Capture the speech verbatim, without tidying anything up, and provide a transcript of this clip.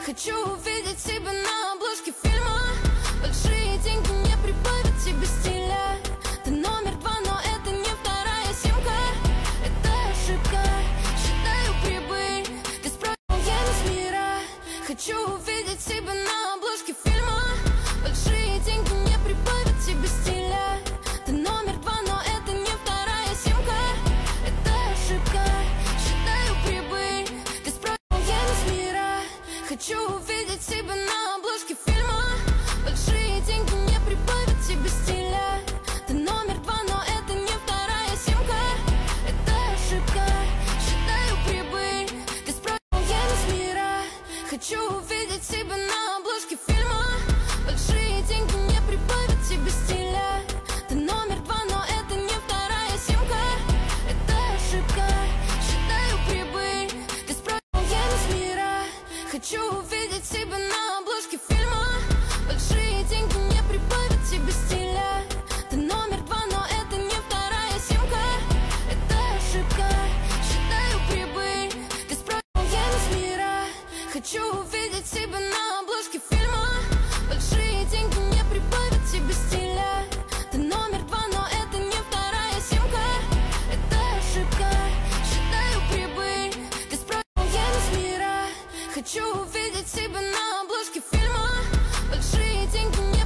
Хочу увидеть себя на обложке фильма. Большие деньги не прибавят тебе стиля. Ты номер два, но это не вторая симка. Это ошибка, считаю прибыль. Ты спрашивал, я не с мира. Хочу увидеть себя на обложке фильма. Большие деньги не прибавят тебе стиля. Ты номер два, но это не вторая симка. Это ошибка, считаю прибыль. Ты спрашивал, я не с мира. Хочу увидеть себя на обложке фильма. Большие деньги не прибавят тебе стиля. Ты номер два, но это не вторая симка. Это ошибка, считаю прибыль. Ты спрашивал, я не с мира. Хочу увидеть себя на обложке фильма. Большие деньги не прибавят тебе стиля. Ты номер два, но это не вторая симка. Это ошибка, считаю прибыль. Ты спрашивал, я не с мира. Хочу увидеть себя на